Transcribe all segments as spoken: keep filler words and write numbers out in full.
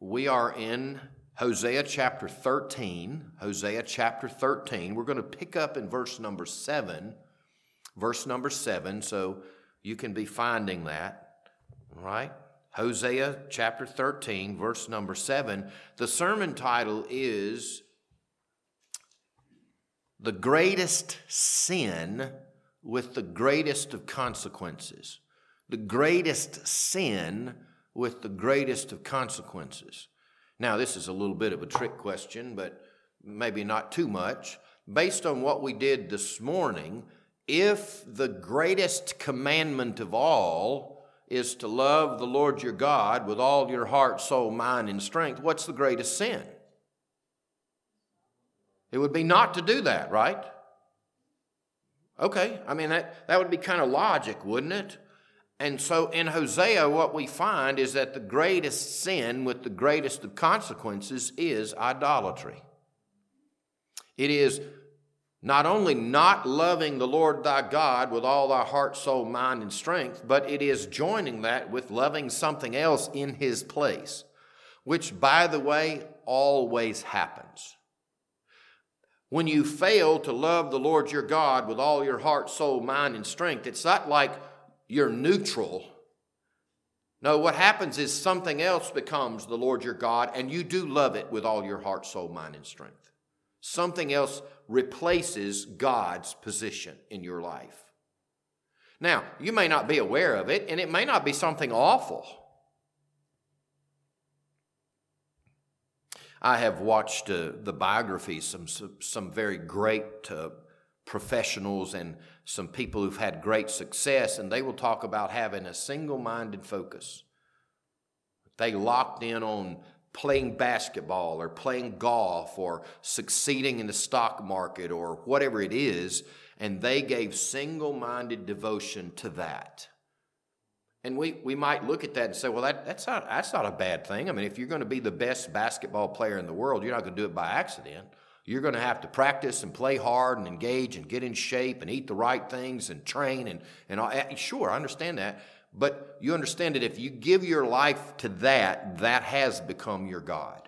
we are in Hosea chapter thirteen. Hosea chapter thirteen. We're going to pick up in verse number seven. Verse number seven, so you can be finding that, all right? Hosea chapter thirteen, verse number seven. The sermon title is The Greatest Sin with the Greatest of Consequences. The greatest sin with the greatest of consequences. Now, this is a little bit of a trick question, but maybe not too much. Based on what we did this morning, if the greatest commandment of all is to love the Lord your God with all your heart, soul, mind, and strength, what's the greatest sin? It would be not to do that, right? Okay, I mean, that, that would be kind of logic, wouldn't it? And so in Hosea, what we find is that the greatest sin with the greatest of consequences is idolatry. It is not only not loving the Lord thy God with all thy heart, soul, mind, and strength, but it is joining that with loving something else in his place, which, by the way, always happens. When you fail to love the Lord your God with all your heart, soul, mind, and strength, it's not like you're neutral. No, what happens is something else becomes the Lord your God, and you do love it with all your heart, soul, mind, and strength. Something else replaces God's position in your life. Now, you may not be aware of it, and it may not be something awful. I have watched uh, the biographies, some, some, some very great uh, professionals and some people who've had great success, and they will talk about having a single-minded focus. They locked in on playing basketball or playing golf or succeeding in the stock market or whatever it is, and they gave single-minded devotion to that. And we, we might look at that and say, well, that, that's not, that's not a bad thing. I mean, if you're going to be the best basketball player in the world, you're not going to do it by accident. You're going to have to practice and play hard and engage and get in shape and eat the right things and train and, and all. Sure, I understand that. But you understand that if you give your life to that, that has become your God.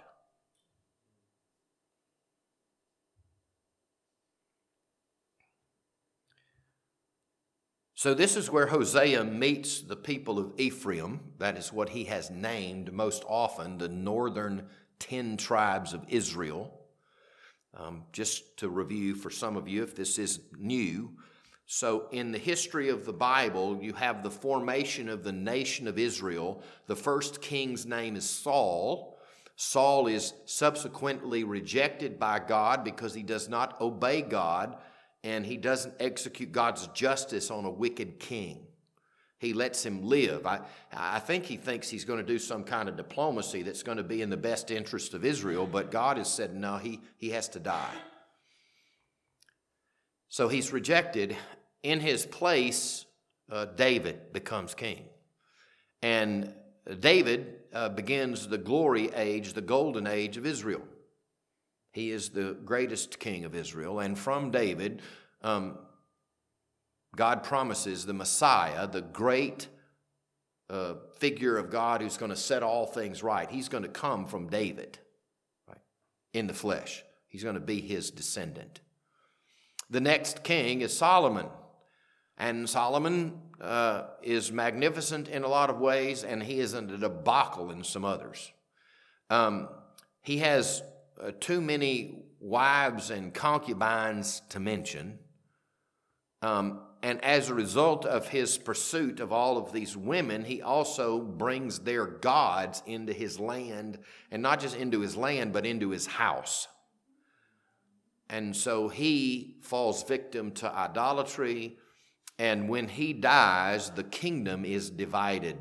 So this is where Hosea meets the people of Ephraim. That is what he has named most often, the northern ten tribes of Israel. Um, just to review for some of you, if this is new. So in the history of the Bible, you have the formation of the nation of Israel. The first king's name is Saul. Saul is subsequently rejected by God because he does not obey God and he doesn't execute God's justice on a wicked king. He lets him live. I, I think he thinks he's going to do some kind of diplomacy that's going to be in the best interest of Israel, but God has said, no, he, he has to die. So he's rejected. In his place, uh, David becomes king. And David uh, begins the glory age, the golden age of Israel. He is the greatest king of Israel. And from David, um, God promises the Messiah, the great uh, figure of God who's going to set all things right. He's going to come from David, right, in the flesh. He's going to be his descendant. The next king is Solomon. And Solomon uh, is magnificent in a lot of ways, and he is a debacle in some others. Um, he has uh, too many wives and concubines to mention. Um, and as a result of his pursuit of all of these women, he also brings their gods into his land, and not just into his land, but into his house. And so he falls victim to idolatry, and when he dies, the kingdom is divided.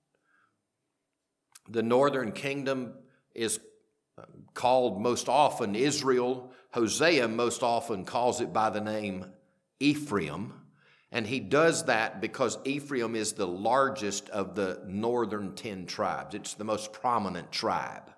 The northern kingdom is called most often Israel. Hosea most often calls it by the name Ephraim, and he does that because Ephraim is the largest of the northern ten tribes. It's the most prominent tribe.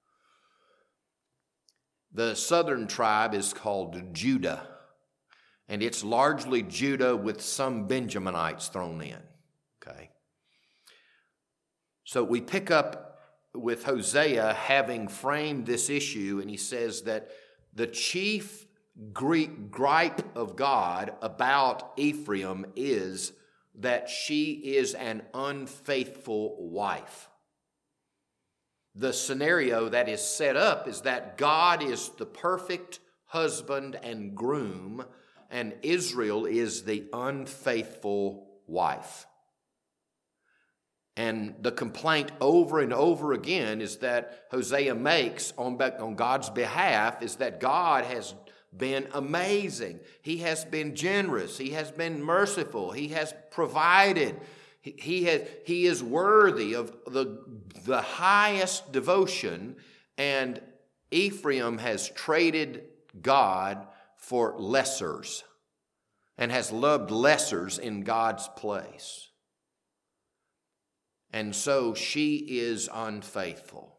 The southern tribe is called Judah, and it's largely Judah with some Benjaminites thrown in. Okay. So we pick up with Hosea having framed this issue, and he says that the chief gripe of God about Ephraim is that she is an unfaithful wife. The scenario that is set up is that God is the perfect husband and groom, and Israel is the unfaithful wife. And the complaint over and over again is that Hosea makes on, on God's behalf is that God has been amazing. He has been generous. He has been merciful. He has provided. He, he, has, he is worthy of the, the highest devotion, and Ephraim has traded God for lessers and has loved lessers in God's place. And so she is unfaithful.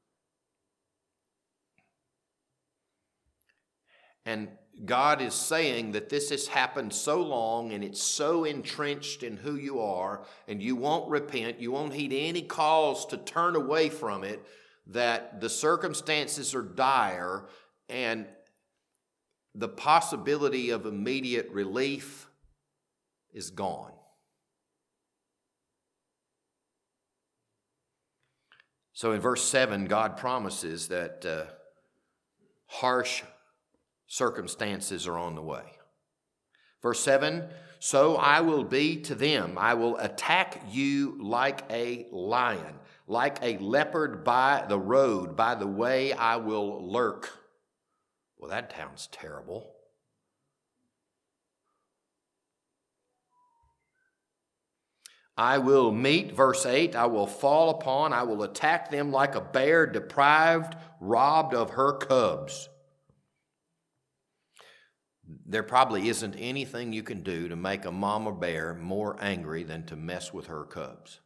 And God is saying that this has happened so long and it's so entrenched in who you are, and you won't repent, you won't heed any calls to turn away from it, that the circumstances are dire and the possibility of immediate relief is gone. So in verse seven, God promises that uh, harsh circumstances are on the way. Verse seven, so I will be to them. I will attack you like a lion, like a leopard by the road, by the way I will lurk. Well, that sounds terrible. I will meet, verse eight, I will fall upon, I will attack them like a bear deprived, robbed of her cubs. There probably isn't anything you can do to make a mama bear more angry than to mess with her cubs.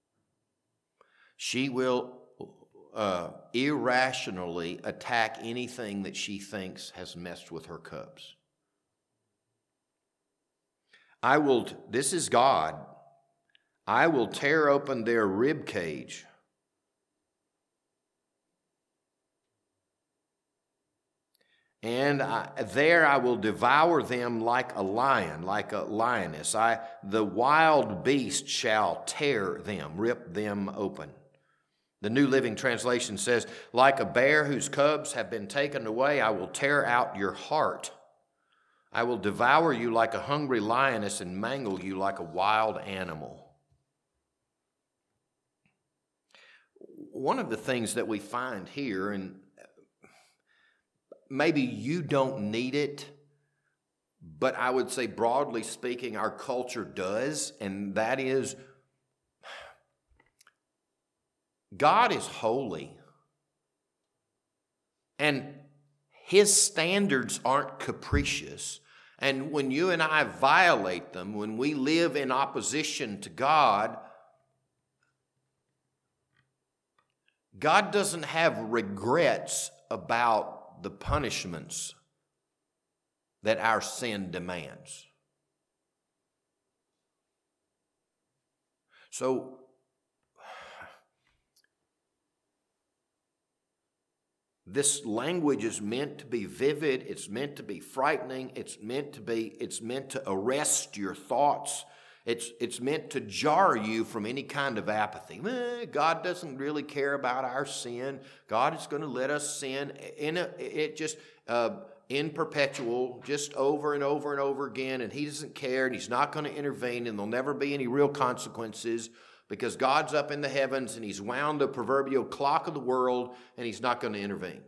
She will uh, irrationally attack anything that she thinks has messed with her cubs. I will, this is God, I will tear open their rib cage. And I, there I will devour them like a lion, like a lioness. I, the wild beast shall tear them, rip them open. The New Living Translation says, like a bear whose cubs have been taken away, I will tear out your heart. I will devour you like a hungry lioness and mangle you like a wild animal. One of the things that we find here, and maybe you don't need it, but I would say broadly speaking, our culture does, and that is God is holy, and His standards aren't capricious. And when you and I violate them, when we live in opposition to God, God doesn't have regrets about the punishments that our sin demands. So, this language is meant to be vivid, it's meant to be frightening, it's meant to be, it's meant to arrest your thoughts. It's, it's meant to jar you from any kind of apathy. Eh, God doesn't really care about our sin. God is going to let us sin in a, it just uh, in perpetual, just over and over and over again, and He doesn't care, and He's not going to intervene, and there'll never be any real consequences because God's up in the heavens, and He's wound the proverbial clock of the world, and He's not going to intervene.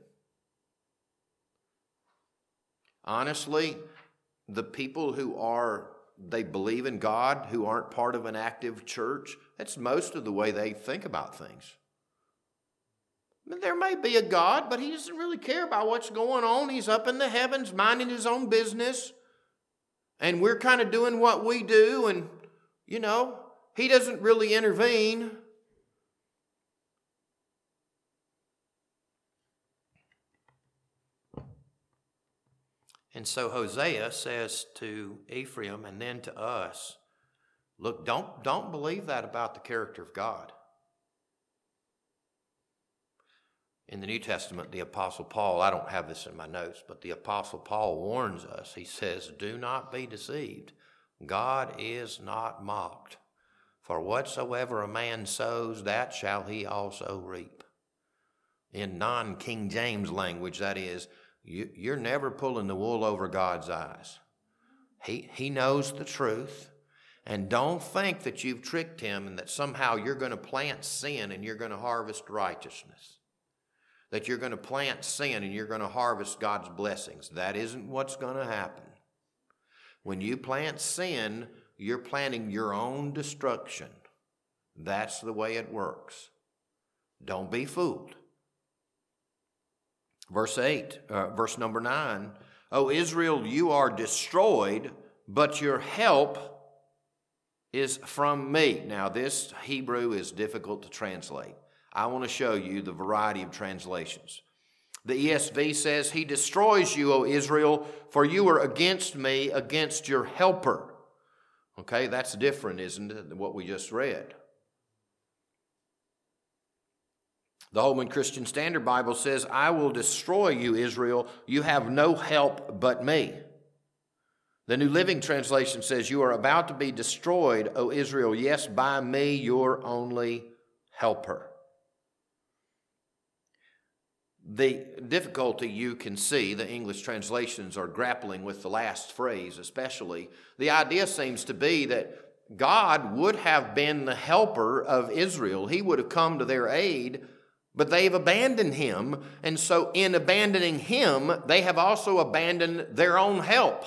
Honestly, the people who are they believe in God, who aren't part of an active church, that's most of the way they think about things. There may be a God, but He doesn't really care about what's going on. He's up in the heavens, minding His own business. And we're kind of doing what we do, and, you know, He doesn't really intervene. And so Hosea says to Ephraim and then to us, look, don't, don't believe that about the character of God. In the New Testament, the Apostle Paul, I don't have this in my notes, but the Apostle Paul warns us. He says, do not be deceived. God is not mocked. For whatsoever a man sows, that shall he also reap. In non-King James language, that is, you, you're never pulling the wool over God's eyes. He, he knows the truth. And don't think that you've tricked him and that somehow you're going to plant sin and you're going to harvest righteousness. That you're going to plant sin and you're going to harvest God's blessings. That isn't what's going to happen. When you plant sin, you're planting your own destruction. That's the way it works. Don't be fooled. Verse eight, uh, verse number nine. O Israel, you are destroyed, but your help is from me. Now this Hebrew is difficult to translate. I want to show you the variety of translations. The E S V says, he destroys you, O Israel, for you are against me, against your helper. Okay, that's different, isn't it, than what we just read. The Holman Christian Standard Bible says, I will destroy you, Israel. You have no help but me. The New Living Translation says, you are about to be destroyed, O Israel. Yes, by me, your only helper. The difficulty you can see, the English translations are grappling with the last phrase especially. The idea seems to be that God would have been the helper of Israel. He would have come to their aid, but they've abandoned him. And so in abandoning him, they have also abandoned their own help.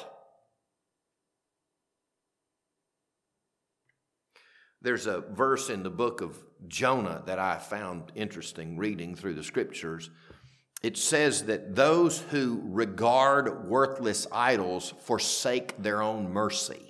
There's a verse in the book of Jonah that I found interesting reading through the scriptures. It says that those who regard worthless idols forsake their own mercy.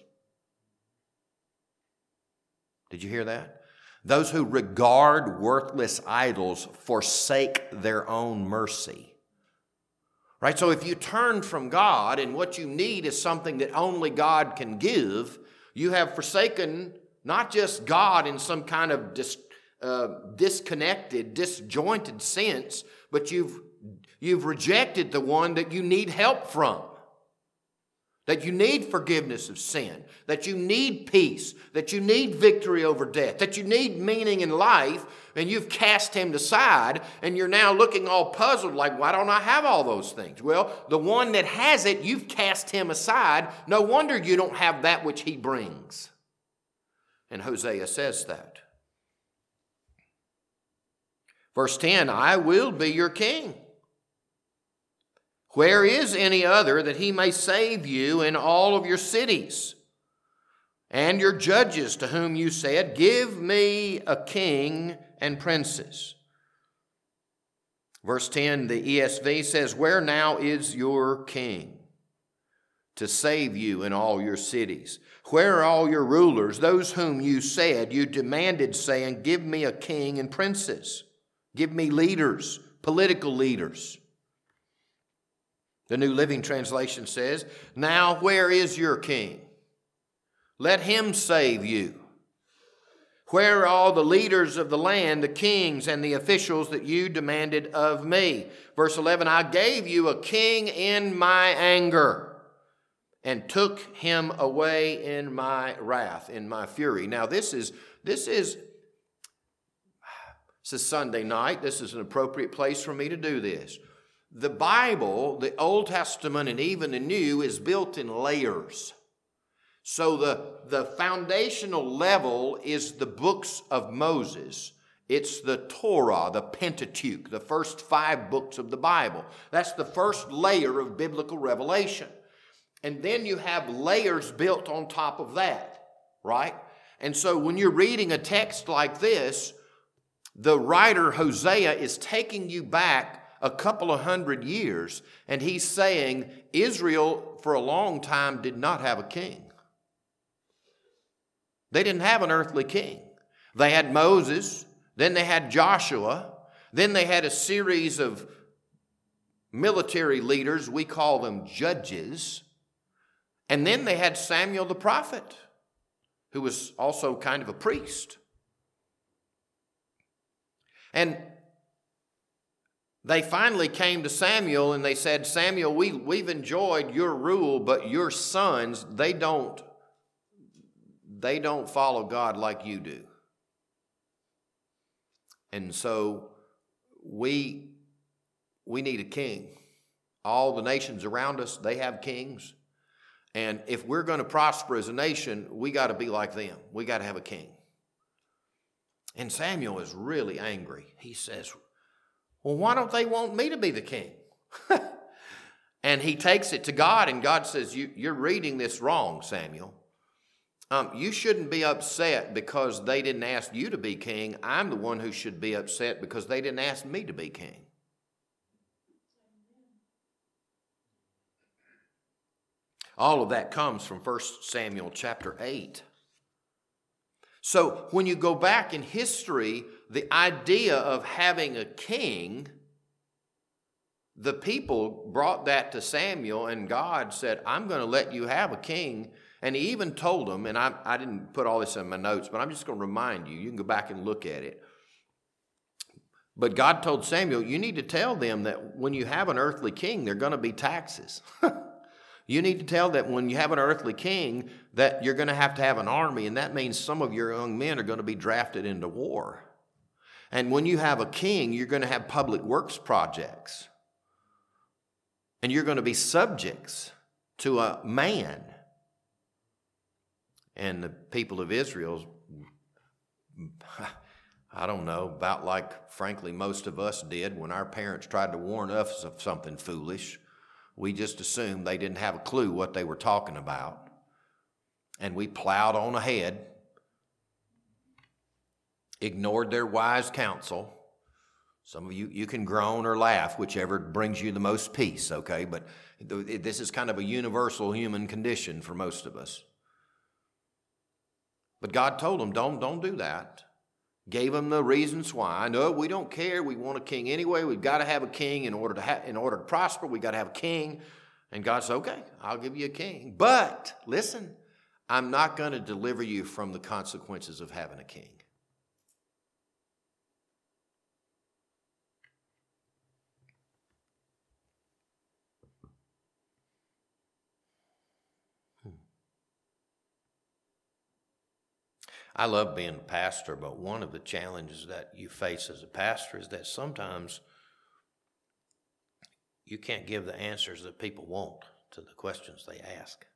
Did you hear that? Those who regard worthless idols forsake their own mercy. Right? So if you turn from God and what you need is something that only God can give, you have forsaken not just God in some kind of dis, uh, disconnected, disjointed sense, but you've You've rejected the one that you need help from, that you need forgiveness of sin, that you need peace, that you need victory over death, that you need meaning in life, and you've cast him aside, and you're now looking all puzzled like, why don't I have all those things? Well, the one that has it, you've cast him aside. No wonder you don't have that which he brings. And Hosea says that. Verse ten, I will be your king. Where is any other that he may save you in all of your cities? And your judges to whom you said, give me a king and princes. Verse ten, the E S V says, where now is your king to save you in all your cities? Where are all your rulers, those whom you said, you demanded, saying, give me a king and princes. Give me leaders, political leaders. The New Living Translation says, now where is your king? Let him save you. Where are all the leaders of the land, the kings and the officials that you demanded of me? Verse eleven, I gave you a king in my anger and took him away in my wrath, in my fury. Now this is, this is, this is Sunday night. This is an appropriate place for me to do this. The Bible, the Old Testament and even the New, is built in layers. So the, the foundational level is the books of Moses. It's the Torah, the Pentateuch, the first five books of the Bible. That's the first layer of biblical revelation. And then you have layers built on top of that, right? And so when you're reading a text like this, the writer Hosea is taking you back a couple of hundred years, and he's saying Israel for a long time did not have a king. They didn't have an earthly king. They had Moses, then they had Joshua, then they had a series of military leaders, we call them judges, and then they had Samuel the prophet, who was also kind of a priest. And they finally came to Samuel and they said, Samuel, we, we've enjoyed your rule, but your sons, they don't, they don't follow God like you do. And so we, we need a king. All the nations around us, they have kings. And if we're going to prosper as a nation, we got to be like them. We got to have a king. And Samuel is really angry. He says, well, why don't they want me to be the king? And he takes it to God, and God says, you, you're reading this wrong, Samuel. Um, you shouldn't be upset because they didn't ask you to be king. I'm the one who should be upset because they didn't ask me to be king. All of that comes from First Samuel chapter eight. So when you go back in history, the idea of having a king, the people brought that to Samuel, and God said, I'm going to let you have a king. And he even told them, and I, I didn't put all this in my notes, but I'm just going to remind you. You can go back and look at it. But God told Samuel, you need to tell them that when you have an earthly king, there are going to be taxes. You need to tell that when you have an earthly king, that you're going to have to have an army, and that means some of your young men are going to be drafted into war. And when you have a king, you're going to have public works projects. And you're going to be subjects to a man. And the people of Israel, I don't know, about like, frankly, most of us did when our parents tried to warn us of something foolish. We just assumed they didn't have a clue what they were talking about. And we plowed on ahead, ignored their wise counsel. Some of you, you can groan or laugh, whichever brings you the most peace, okay? But this is kind of a universal human condition for most of us. But God told them, don't, don't do that. Gave them the reasons why. No, we don't care. We want a king anyway. We've got to have a king in order to ha- in order to prosper. We've got to have a king. And God said, okay, I'll give you a king. But listen, I'm not going to deliver you from the consequences of having a king. I love being a pastor, but one of the challenges that you face as a pastor is that sometimes you can't give the answers that people want to the questions they ask.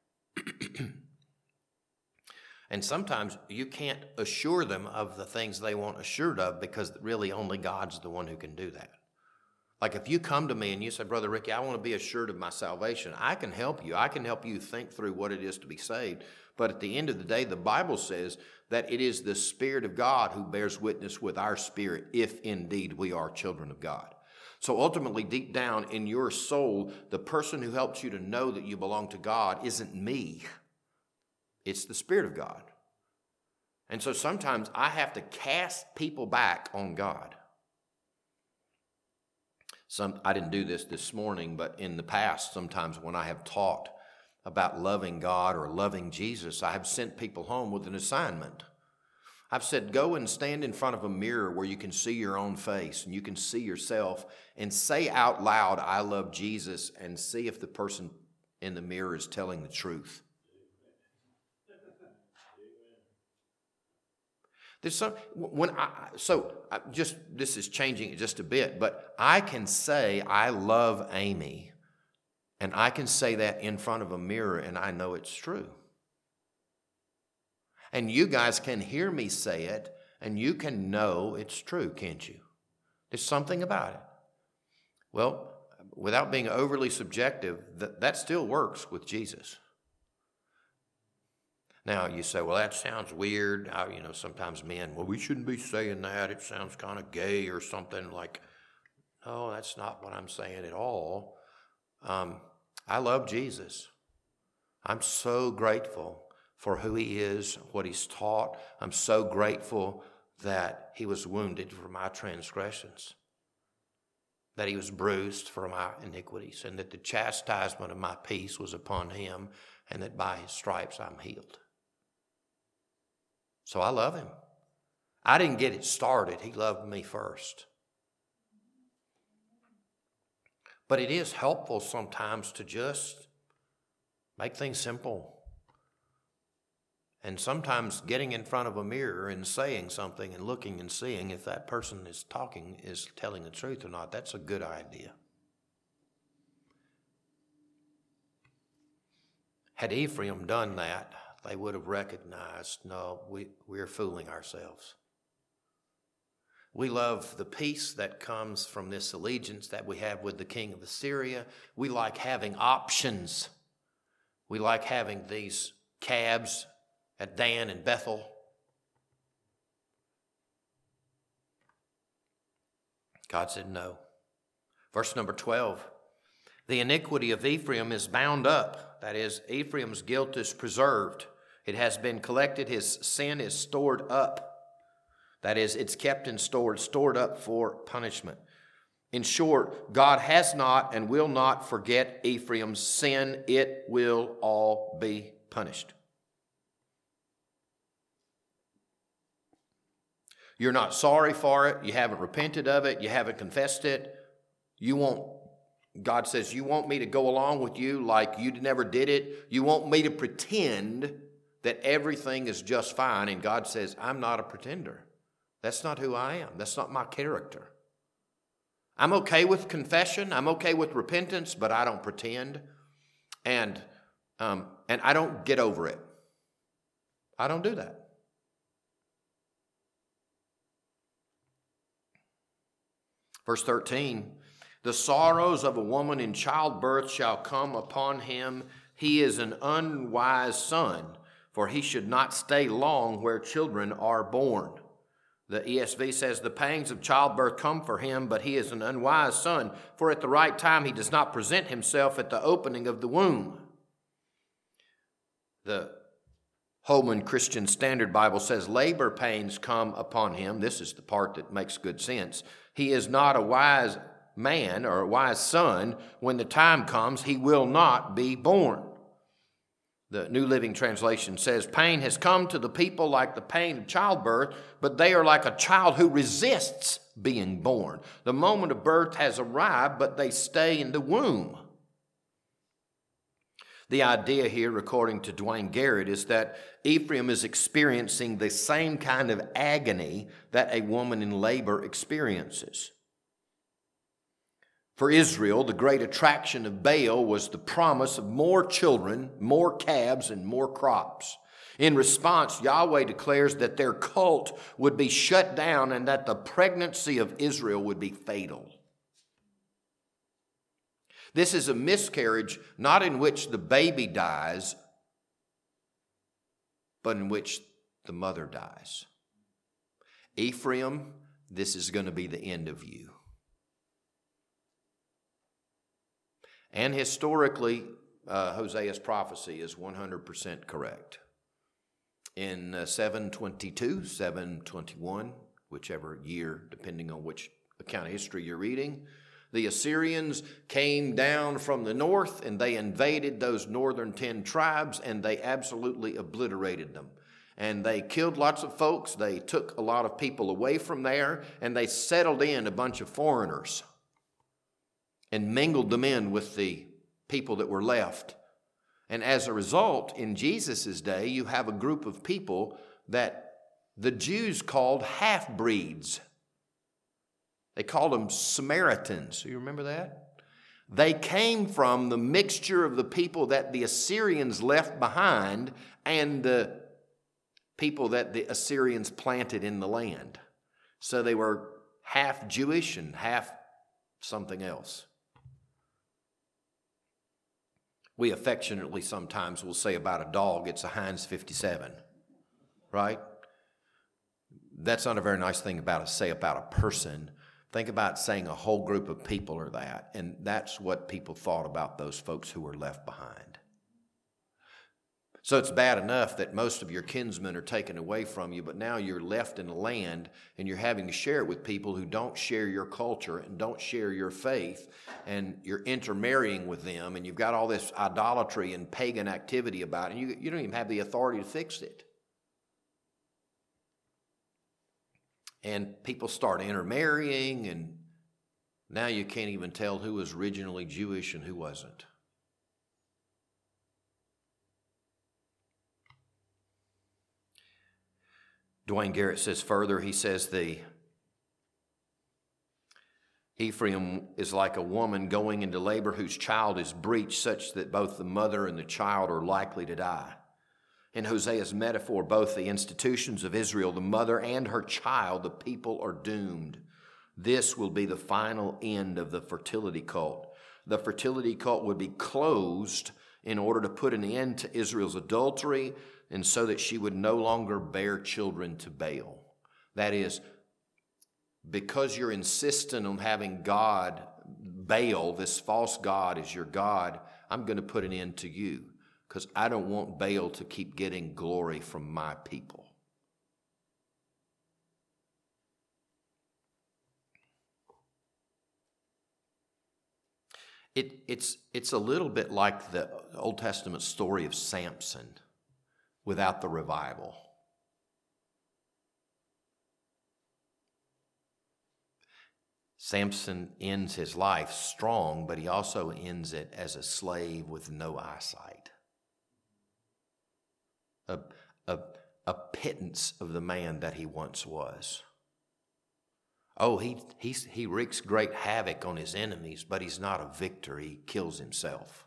And sometimes you can't assure them of the things they want assured of because really only God's the one who can do that. Like if you come to me and you say, Brother Ricky, I want to be assured of my salvation, I can help you. I can help you think through what it is to be saved. But at the end of the day, the Bible says that it is the Spirit of God who bears witness with our spirit if indeed we are children of God. So ultimately, deep down in your soul, the person who helps you to know that you belong to God isn't me. It's the Spirit of God. And so sometimes I have to cast people back on God. Some, I didn't do this this morning, but in the past, sometimes when I have taught about loving God or loving Jesus, I have sent people home with an assignment. I've said, go and stand in front of a mirror where you can see your own face and you can see yourself and say out loud, I love Jesus, and see if the person in the mirror is telling the truth. There's some, when I, so I just, this is changing it just a bit, but I can say I love Amy, and I can say that in front of a mirror, and I know it's true. And you guys can hear me say it, and you can know it's true, can't you? There's something about it. Well, without being overly subjective, that, that still works with Jesus. Now, you say, well, that sounds weird. I, you know, sometimes men, well, we shouldn't be saying that. It sounds kind of gay or something. Like, no, that's not what I'm saying at all. Um, I love Jesus. I'm so grateful for who he is, what he's taught. I'm so grateful that he was wounded for my transgressions, that he was bruised for my iniquities, and that the chastisement of my peace was upon him, and that by his stripes I'm healed. So I love him. I didn't get it started. He loved me first. But it is helpful sometimes to just make things simple. And sometimes getting in front of a mirror and saying something and looking and seeing if that person is talking is telling the truth or not, that's a good idea. Had Ephraim done that, they would have recognized, no, we, we're fooling ourselves. We love the peace that comes from this allegiance that we have with the king of Assyria. We like having options. We like having these cabs at Dan and Bethel. God said no. Verse number twelve. The iniquity of Ephraim is bound up. That is, Ephraim's guilt is preserved. It has been collected. His sin is stored up. That is, it's kept and stored, stored up for punishment. In short, God has not and will not forget Ephraim's sin. It will all be punished. You're not sorry for it. You haven't repented of it. You haven't confessed it. You won't, God says, you want me to go along with you like you never did it. You want me to pretend that everything is just fine. And God says, I'm not a pretender. That's not who I am. That's not my character. I'm okay with confession. I'm okay with repentance, but I don't pretend. And, um, and I don't get over it. I don't do that. Verse thirteen, the sorrows of a woman in childbirth shall come upon him. He is an unwise son, for he should not stay long where children are born. The E S V says, the pangs of childbirth come for him, but he is an unwise son, for at the right time he does not present himself at the opening of the womb. The Holman Christian Standard Bible says, labor pains come upon him. This is the part that makes good sense. He is not a wise man or a wise son. When the time comes, he will not be born. The New Living Translation says, pain has come to the people like the pain of childbirth, but they are like a child who resists being born. The moment of birth has arrived, but they stay in the womb. The idea here, according to Dwayne Garrett, is that Ephraim is experiencing the same kind of agony that a woman in labor experiences. For Israel, the great attraction of Baal was the promise of more children, more calves, and more crops. In response, Yahweh declares that their cult would be shut down and that the pregnancy of Israel would be fatal. This is a miscarriage not in which the baby dies, but in which the mother dies. Ephraim, this is going to be the end of you. And historically, uh, Hosea's prophecy is one hundred percent correct. In uh, seven twenty-two, seven twenty-one, whichever year, depending on which account of history you're reading, the Assyrians came down from the north and they invaded those northern ten tribes and they absolutely obliterated them. And they killed lots of folks. They took a lot of people away from there and they settled in a bunch of foreigners and mingled them in with the people that were left. And as a result, in Jesus' day, you have a group of people that the Jews called half-breeds. They called them Samaritans. You remember that? They came from the mixture of the people that the Assyrians left behind and the people that the Assyrians planted in the land. So they were half Jewish and half something else. We affectionately sometimes will say about a dog, it's a Heinz fifty-seven, right? That's not a very nice thing about to say about a person. Think about saying a whole group of people are that, and that's what people thought about those folks who were left behind. So it's bad enough that most of your kinsmen are taken away from you, but now you're left in a land and you're having to share it with people who don't share your culture and don't share your faith, and you're intermarrying with them, and you've got all this idolatry and pagan activity about it, and you, you don't even have the authority to fix it. And people start intermarrying, and Now you can't even tell who was originally Jewish and who wasn't. Dwayne Garrett says further, he says the Ephraim is like a woman going into labor whose child is breached, such that both the mother and the child are likely to die. In Hosea's metaphor, both the institutions of Israel, the mother and her child, the people are doomed. This will be the final end of the fertility cult. The fertility cult would be closed in order to put an end to Israel's adultery and so that she would no longer bear children to Baal. That is, because you're insistent on having God, Baal, this false god, as your God, I'm going to put an end to you because I don't want Baal to keep getting glory from my people. It, it's, it's a little bit like the Old Testament story of Samson without the revival. Samson ends his life strong, but he also ends it as a slave with no eyesight. A, a, a pittance of the man that he once was. Oh, he, he's, he wreaks great havoc on his enemies, but he's not a victor. He kills himself.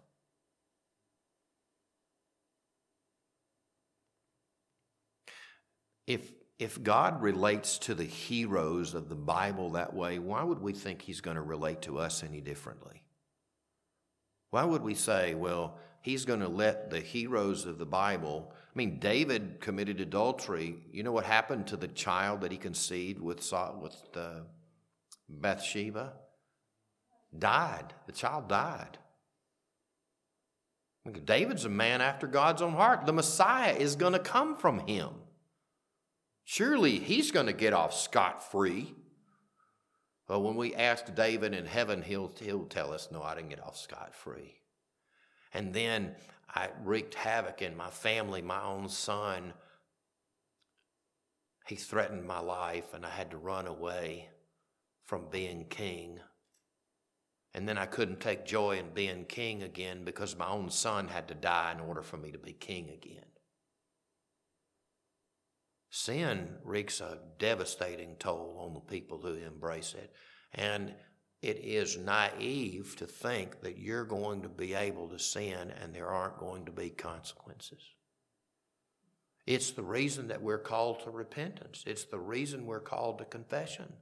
If, if God relates to the heroes of the Bible that way, why would we think he's going to relate to us any differently? Why would we say, well, he's going to let the heroes of the Bible... I mean, David committed adultery. You know what happened to the child that he conceived with, with uh, Bathsheba? Died. The child died. David's a man after God's own heart. The Messiah is going to come from him. Surely he's going to get off scot-free. Well, when we ask David in heaven, he'll, he'll tell us, no, I didn't get off scot-free. And then I wreaked havoc in my family. My own son, he threatened my life, and I had to run away from being king. And then I couldn't take joy in being king again because my own son had to die in order for me to be king again. Sin wreaks a devastating toll on the people who embrace it. And it is naive to think that you're going to be able to sin and there aren't going to be consequences. It's the reason that we're called to repentance. It's the reason we're called to confession.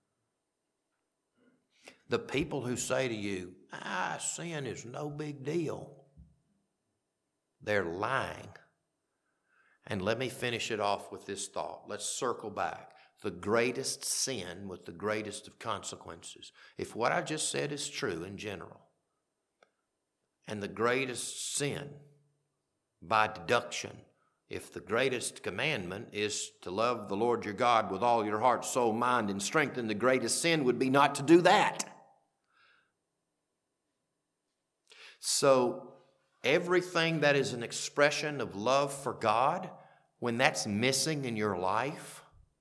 The people who say to you, ah, sin is no big deal, they're lying. And let me finish it off with this thought. Let's circle back. The greatest sin with the greatest of consequences. If what I just said is true in general, and the greatest sin by deduction, if the greatest commandment is to love the Lord your God with all your heart, soul, mind, and strength, then the greatest sin would be not to do that. So everything that is an expression of love for God, when that's missing in your life,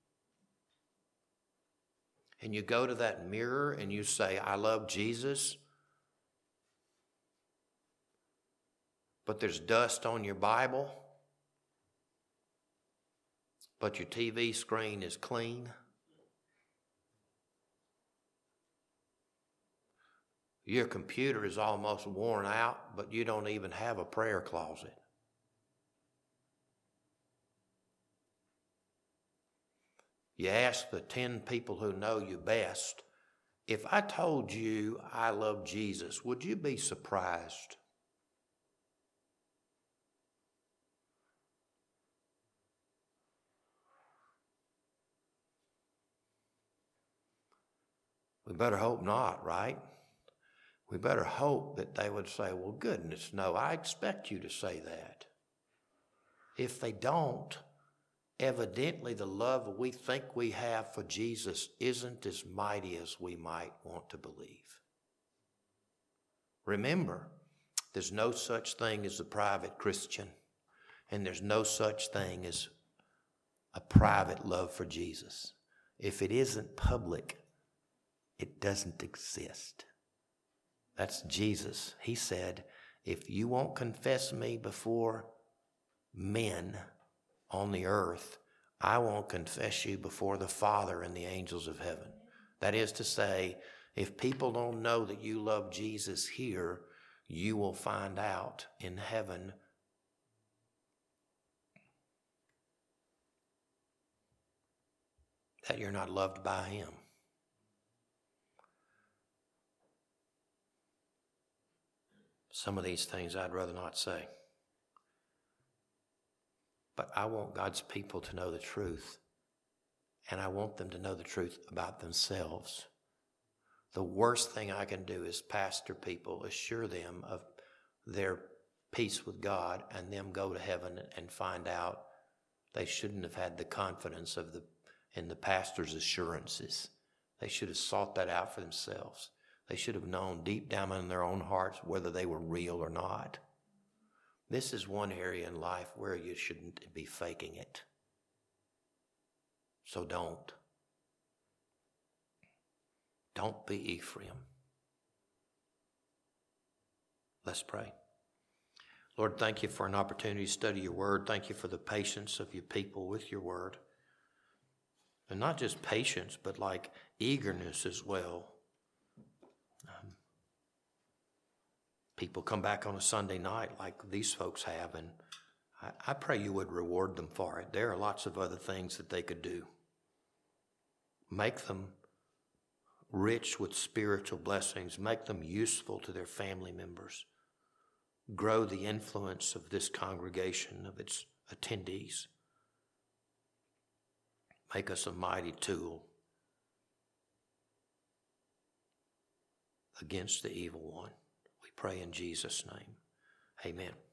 and you go to that mirror and you say, I love Jesus, but there's dust on your Bible, but your T V screen is clean, your computer is almost worn out, but you don't even have a prayer closet. You ask the ten people who know you best, if I told you I love Jesus, would you be surprised? We better hope not, right? We better hope that they would say, well, goodness, no, I expect you to say that. If they don't, evidently the love we think we have for Jesus isn't as mighty as we might want to believe. Remember, there's no such thing as a private Christian, and there's no such thing as a private love for Jesus. If it isn't public, It doesn't exist. That's Jesus. He said, if you won't confess me before men on the earth, I won't confess you before the Father and the angels of heaven. That is to say, if people don't know that you love Jesus here, you will find out in heaven that you're not loved by him. Some of these things I'd rather not say. But I want God's people to know the truth, and I want them to know the truth about themselves. The worst thing I can do is pastor people, assure them of their peace with God, and them go to heaven and find out they shouldn't have had the confidence of the in the pastor's assurances. They should have sought that out for themselves. They should have known deep down in their own hearts whether they were real or not. This is one area in life where you shouldn't be faking it. So don't. Don't be Ephraim. Let's pray. Lord, thank you for an opportunity to study your word. Thank you for the patience of your people with your word. And not just patience, but like eagerness as well. Um, people come back on a Sunday night like these folks have, and I, I pray you would reward them for it. There are lots of other things that they could do. Make them rich with spiritual blessings. Make them useful to their family members. Grow the influence of this congregation, of its attendees. Make us a mighty tool against the evil one. We pray in Jesus' name. Amen.